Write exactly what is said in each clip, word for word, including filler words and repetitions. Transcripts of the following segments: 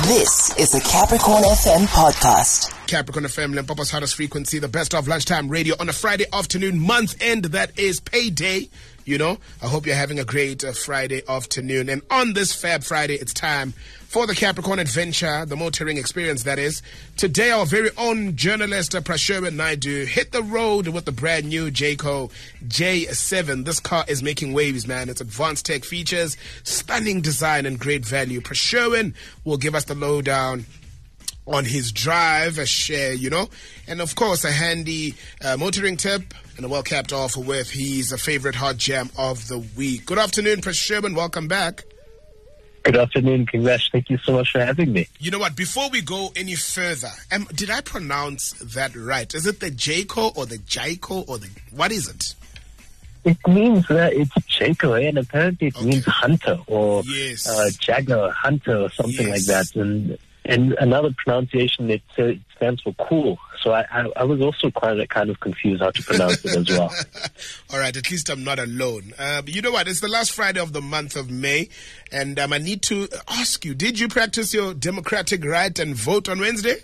This is the Capricorn F M podcast. Capricorn F M, Limpopo's hottest frequency, the best of lunchtime radio on a Friday afternoon, month end, that is payday. You know, I hope you're having a great uh, Friday afternoon. And on this Fab Friday, it's time for the Capricorn Adventure, the motoring experience, that is. Today, our very own journalist, uh, Prasherwin Naidu, hit the road with the brand new Jayco J seven. This car is making waves, man. It's advanced tech features, stunning design, and great value. Prasherwin will give us the lowdown on his drive, a share, you know, and of course a handy uh, motoring tip, and a well capped off with his uh, favorite hot jam of the week. Good afternoon, Prasherwin. Welcome back. Good afternoon, Congrats. Thank you so much for having me. You know what? Before we go any further, um, did I pronounce that right? Is it the Jayco or the Jayco or the what is it? It means uh, it's Jayco, eh? And apparently it okay. means hunter or yes. uh, Jagger hunter or something yes. like that. And And another pronunciation, it, uh, it stands for cool. So I, I, I was also quite kind of confused how to pronounce it as well. All right, at least I'm not alone. Uh, you know what? It's the last Friday of the month of May, and um, I need to ask you, did you practice your democratic right and vote on Wednesday?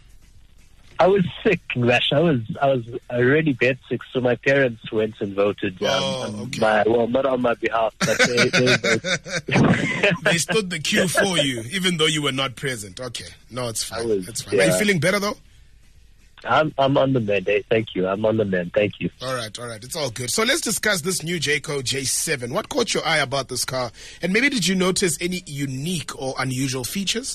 I was sick, Rash. I was I was already bed sick, so my parents went and voted. Um, oh, okay. my, well, not on my behalf, but they, they, they stood the queue for you, even though you were not present. Okay, no, it's fine. Was, it's fine. Yeah. Are you feeling better though? I'm I'm on the mend. Eh? Thank you. I'm on the mend. Thank you. All right, all right. It's all good. So let's discuss this new Jayco J seven. What caught your eye about this car, and maybe did you notice any unique or unusual features?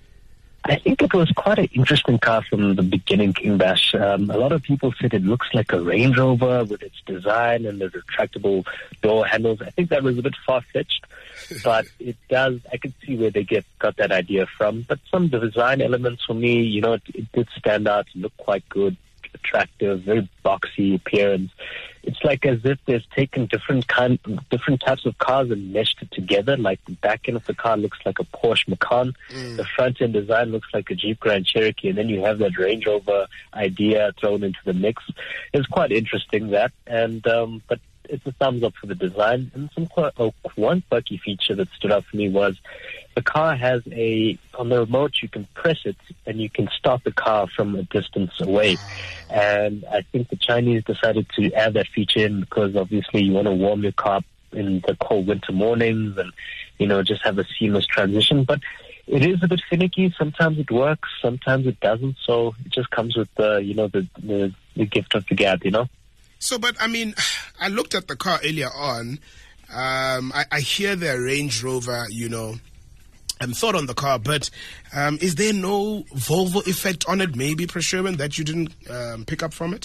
I think it was quite an interesting car from the beginning, King Bash. Um, a lot of people said it looks like a Range Rover with its design and the retractable door handles. I think that was a bit far-fetched, but it does, I could see where they get got that idea from. But some design elements for me, you know, it, it did stand out, look quite good, attractive, very boxy appearance. It's like as if they've taken different kind, different types of cars and meshed it together. Like the back end of the car looks like a Porsche Macan, mm. the front end design looks like a Jeep Grand Cherokee, and then you have that Range Rover idea thrown into the mix. It's quite interesting that, and um, but it's a thumbs up for the design. And some oh, one quirky feature that stood out for me was the car has a, on the remote you can press it and you can start the car from a distance away. And I think the Chinese decided to add that feature in because obviously you want to warm your car up in the cold winter mornings and, you know, just have a seamless transition. But it is a bit finicky. Sometimes it works, sometimes it doesn't. So it just comes with the, you know, the, the, the gift of the gab, you know? So, but I mean, I looked at the car earlier on. Um, I, I hear the Range Rover, you know, and thought on the car, but um, is there no Volvo effect on it, maybe, Prasherwin, that you didn't um, pick up from it?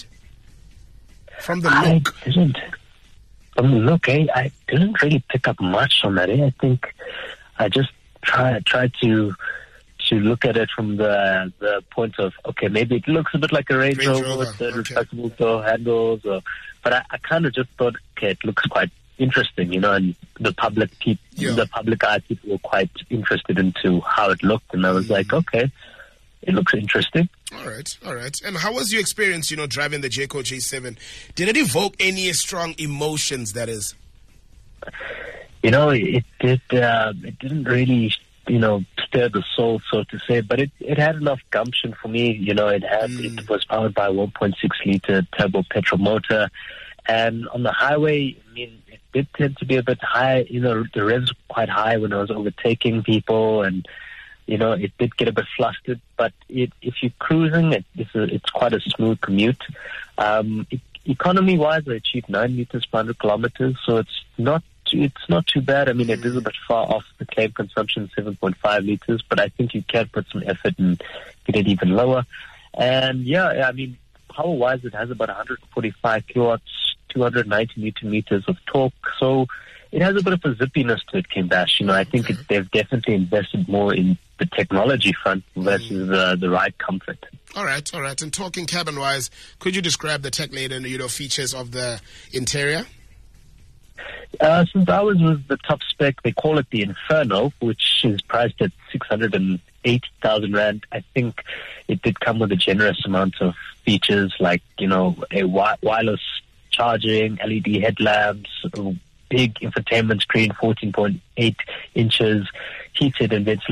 From the I look? Didn't. From the look, eh? I didn't really pick up much from that. Eh? I think I just try, tried to to look at it from the the point of, okay, maybe it looks a bit like a Range, Range Rover Rover with the okay. retractable door handles, or, but I, I kind of just thought, okay, it looks quite interesting, you know, and the public pe- yeah. the public eye people were quite interested into how it looked, and I was mm. like, okay, it looks interesting. All right, all right. And how was your experience, you know, driving the Jayco J seven? Did it evoke any strong emotions, that is? You know, it did. Uh, it didn't really, you know, stir the soul, so to say, but it, it had enough gumption for me. You know, it had mm. it was powered by a one point six liter turbo petrol motor. And on the highway, I mean, it did tend to be a bit high. You know, the revs were quite high when I was overtaking people, and you know, it did get a bit flustered. But it, if you're cruising, it, it's a, it's quite a smooth commute. Um, it, economy-wise, I achieved nine liters per hundred kilometers, so it's not too, it's not too bad. I mean, it is a bit far off the claim consumption, seven point five liters, but I think you can put some effort and get it even lower. And yeah, I mean, power-wise, it has about one hundred forty-five kilowatts. two hundred ninety newton meters of torque, so it has a bit of a zippiness to it, Kim Bash. You know, I think it, they've definitely invested more in the technology front versus uh, the ride comfort. All right, all right. And talking cabin-wise, could you describe the tech-laden, you know, features of the interior? Uh, since ours was the top spec, they call it the Inferno, which is priced at six hundred eighty thousand rand. I think it did come with a generous amount of features like, you know, a wi- wireless charging, L E D headlamps, big infotainment screen, fourteen point eight inches, heated and ventilated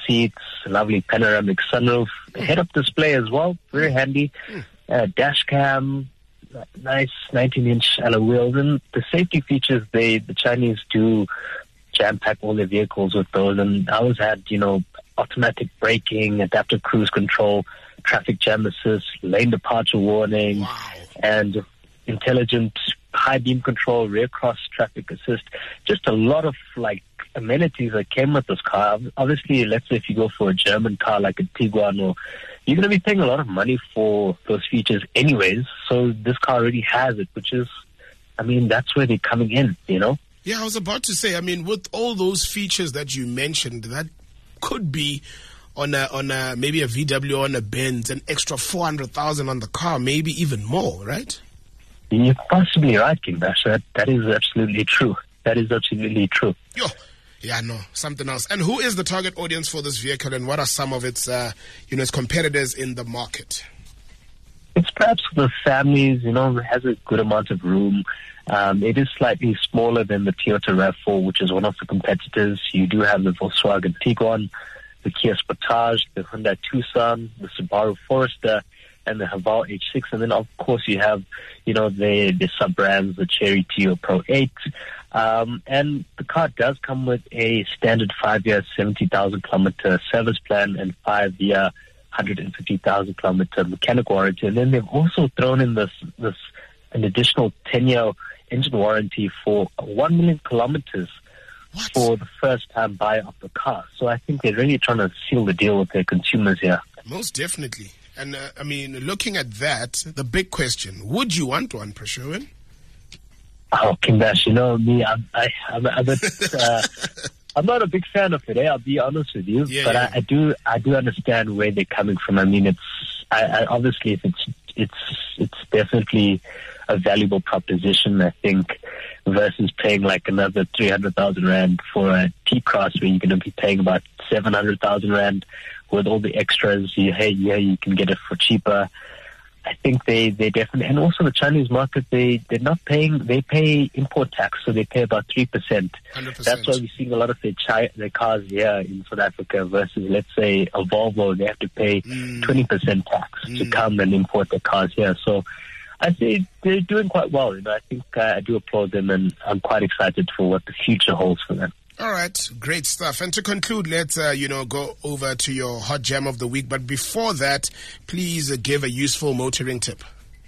seats, lovely panoramic sunroof, head-up display as well, very handy, uh, dash cam, nice nineteen-inch alloy wheels, and the safety features, they the Chinese do jam-pack all their vehicles with those, and ours had, you know, automatic braking, adaptive cruise control, traffic jam assist, lane departure warning, wow. and intelligent high beam control, rear cross traffic assist, just a lot of like amenities that came with this car. Obviously, let's say if you go for a German car like a Tiguan, or you're going to be paying a lot of money for those features anyways, so this car already has it, which is, I mean, that's where they're coming in, you know? Yeah, I was about to say, I mean, with all those features that you mentioned, that could be on a, on a, maybe a V W or on a Benz, an extra four hundred thousand on the car, maybe even more, right? You're possibly right, King Bash. That, that is absolutely true. That is absolutely true. Yo, yeah, no, something else. And who is the target audience for this vehicle, and what are some of its, uh, you know, its competitors in the market? It's perhaps for families, you know, it has a good amount of room. Um, it is slightly smaller than the Toyota RAV four, which is one of the competitors. You do have the Volkswagen Tiguan, the Kia Sportage, the Hyundai Tucson, the Subaru Forester, and the Haval H six. And then, of course, you have, you know, the, the sub-brands, the Cherry Tio Pro eight. Um, and the car does come with a standard five-year, seventy thousand kilometer service plan and five-year, one hundred fifty thousand kilometer mechanic warranty. And then they've also thrown in this, this an additional ten-year engine warranty for one million kilometers What? for the first-time buyer of the car. So I think they're really trying to seal the deal with their consumers here. Most definitely. And, uh, I mean, looking at that, the big question, would you want one, Prasherwin? Oh, King Bash, you know me, I'm, I, I'm, I'm, a, uh, I'm not a big fan of it, eh? I'll be honest with you. Yeah, but yeah. I, I do I do understand where they're coming from. I mean, it's I, I, obviously, if it's it's it's definitely a valuable proposition, I think, versus paying like another three hundred thousand rand for a T-Cross, where you're going to be paying about seven hundred thousand rand with all the extras. You, hey, yeah, you can get it for cheaper. I think they, they definitely, and also the Chinese market, they, they're not paying, they pay import tax, so they pay about three percent. one hundred percent. That's why we're seeing a lot of their, chi- their cars here in South Africa versus, let's say, a Volvo, they have to pay Mm. twenty percent tax Mm. to come and import their cars here. So I say they're doing quite well. You know, I think uh, I do applaud them, and I'm quite excited for what the future holds for them. All right, great stuff. And to conclude, let's, uh, you know, go over to your hot gem of the week. But before that, please uh, give a useful motoring tip.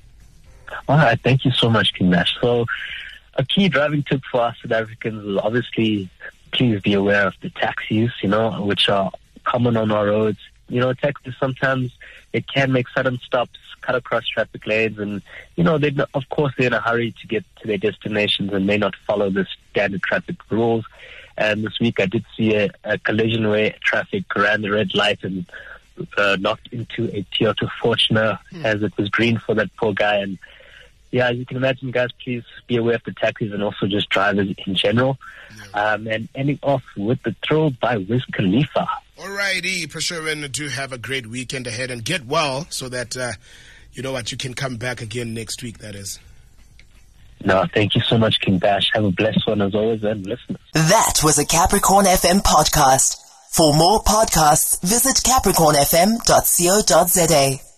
All right, thank you so much, King Nash. So a key driving tip for us South Africans is obviously please be aware of the taxis, you know, which are common on our roads. You know, taxis sometimes, it can make sudden stops, cut across traffic lanes, and, you know, they of course they're in a hurry to get to their destinations and may not follow the standard traffic rules. And this week I did see a, a collision where traffic ran the red light and uh, knocked into a Toyota Fortuner mm. as it was green for that poor guy. And yeah, as you can imagine, guys, please be aware of the taxis and also just drivers in general. Yeah. Um, and ending off with the Thrill by Wiz Khalifa. Alrighty, Prasherwin, do have a great weekend ahead and get well so that, uh, you know what, you can come back again next week, that is. No, thank you so much, King Bash. Have a blessed one as always, and listeners. That was a Capricorn F M podcast. For more podcasts, visit capricorn f m dot co dot za.